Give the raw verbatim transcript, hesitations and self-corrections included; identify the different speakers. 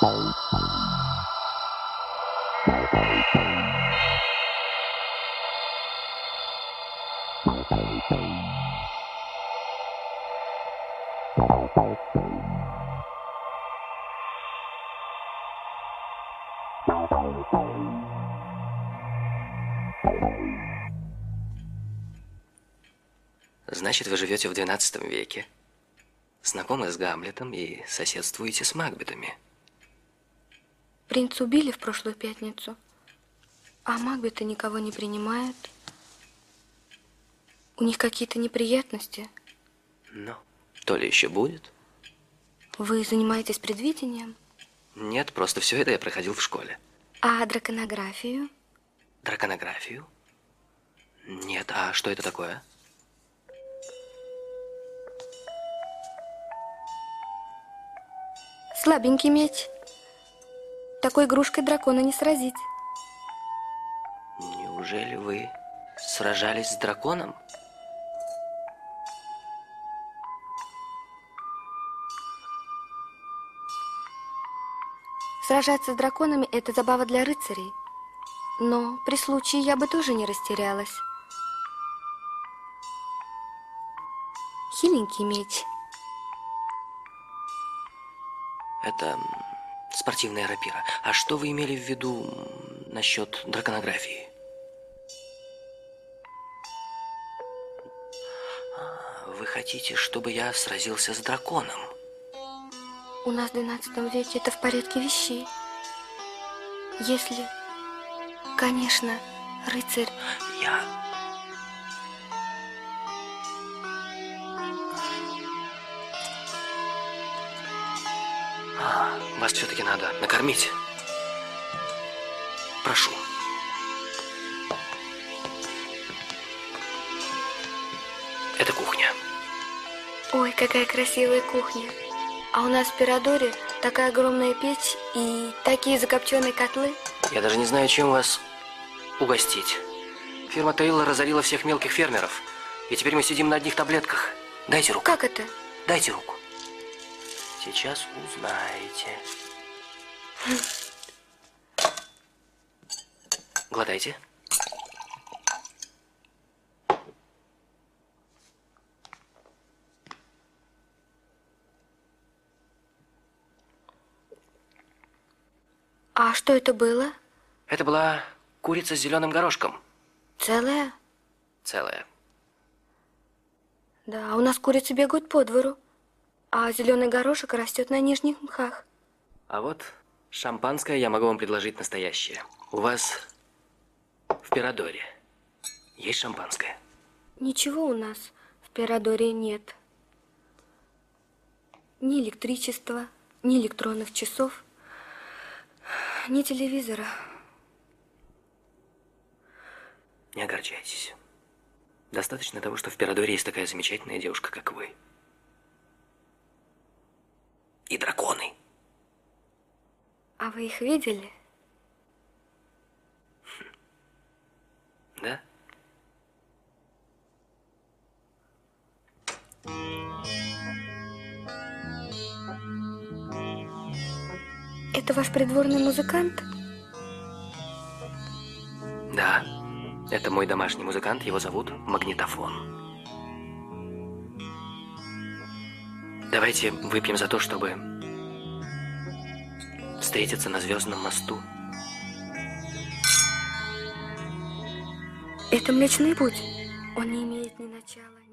Speaker 1: Значит, вы живете в двенадцатом веке, знакомы с Гамлетом и соседствуете с Макбетами.
Speaker 2: Принца убили в прошлую пятницу, а Макбеты никого не принимают. У них какие-то неприятности.
Speaker 1: Ну, то ли еще будет.
Speaker 2: Вы занимаетесь предвидением?
Speaker 1: Нет, просто все это я проходил в школе.
Speaker 2: А драконографию?
Speaker 1: Драконографию? Нет, а что это такое?
Speaker 2: Слабенький меч. Такой игрушкой дракона не сразить.
Speaker 1: Неужели вы сражались с драконом?
Speaker 2: Сражаться с драконами – это забава для рыцарей. Но при случае я бы тоже не растерялась. Хиленький меч.
Speaker 1: Это спортивная рапира. А что вы имели в виду насчет драконографии? Вы хотите, чтобы я сразился с драконом?
Speaker 2: У нас в двенадцатом веке это в порядке вещей. Если, конечно, рыцарь...
Speaker 1: Я... А, вас все-таки надо накормить. Прошу. Это кухня.
Speaker 2: Ой, какая красивая кухня. А у нас в Пирадоре такая огромная печь и такие закопченные котлы.
Speaker 1: Я даже не знаю, чем вас угостить. Фирма Тейлор разорила всех мелких фермеров. И теперь мы сидим на одних таблетках. Дайте руку.
Speaker 2: Как это?
Speaker 1: Дайте руку. Сейчас узнаете. Глотайте.
Speaker 2: А что это было?
Speaker 1: Это была курица с зеленым горошком.
Speaker 2: Целая?
Speaker 1: Целая.
Speaker 2: Да, у нас курицы бегают по двору, а зеленый горошек растет на нижних мхах.
Speaker 1: А вот шампанское я могу вам предложить настоящее. У вас в Пирадоре есть шампанское?
Speaker 2: Ничего у нас в Пирадоре нет. Ни электричества, ни электронных часов, ни телевизора.
Speaker 1: Не огорчайтесь. Достаточно того, что в Пирадоре есть такая замечательная девушка, как вы. И драконы.
Speaker 2: А вы их видели?
Speaker 1: Да?
Speaker 2: Это ваш придворный музыкант?
Speaker 1: Да. Это мой домашний музыкант, его зовут Магнитофон. Давайте выпьем за то, чтобы встретиться на Звездном мосту.
Speaker 2: Это Млечный Путь. Он не имеет ни начала,